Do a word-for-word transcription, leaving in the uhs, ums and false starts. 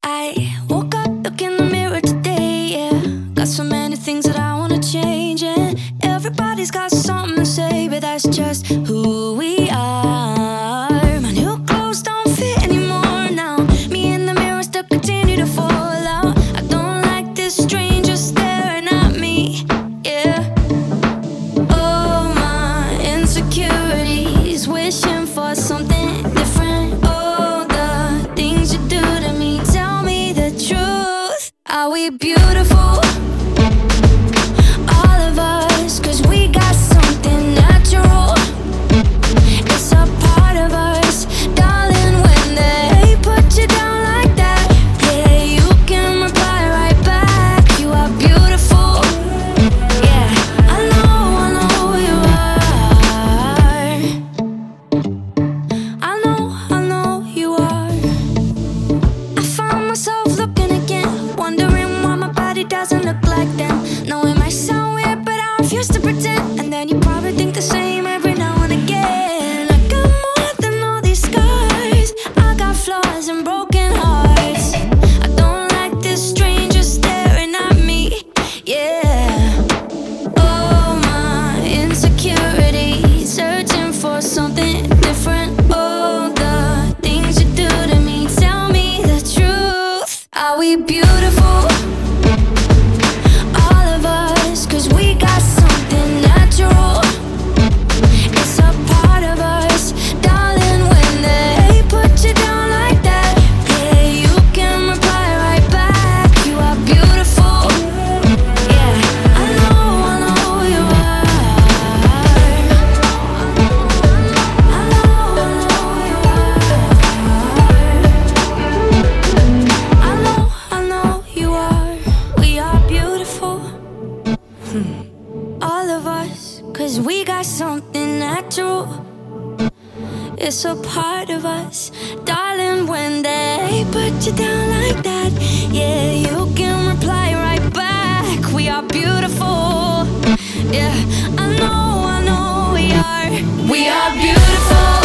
I woke up, look in the mirror today, yeah. Got so many things that I wanna change, and everybody's got something to say, but that's just who we are. My new clothes don't fit anymore now. Me in the mirror still continue to fall out. I don't like this stranger staring at me, yeah. Oh, my insecurities, wishing for something different. Oh, the things you do to me, tell me the truth. Are we beautiful? All of us, 'cause we got something natural. It's a part of us, darling, when they put you down like that. Yeah, you can reply right back. You are beautiful. Yeah, I know, I know you are. I know, I know you are. I find myself looking again, wondering why my body doesn't look like them. No, it might sound weird, but I refuse to pretend. And then you probably think the same every now and again. I got more than all these scars. I got flaws and broken hearts. I don't like this stranger staring at me, yeah. Oh, my insecurities, searching for something different. Oh, the things you do to me, tell me the truth. Are we beautiful? All of us, 'cause we got something natural. It's a part of us, darling, when they put you down like that. Yeah, you can reply right back. You are beautiful. Yeah, I know, I know you are. I know, I know you are. I know, I know you are. We are beautiful. All of us, 'cause we got something natural. It's a part of us, darling, when they put you down like that. Yeah, you can reply right back. We are beautiful. Yeah, I know, I know we are. We are beautiful.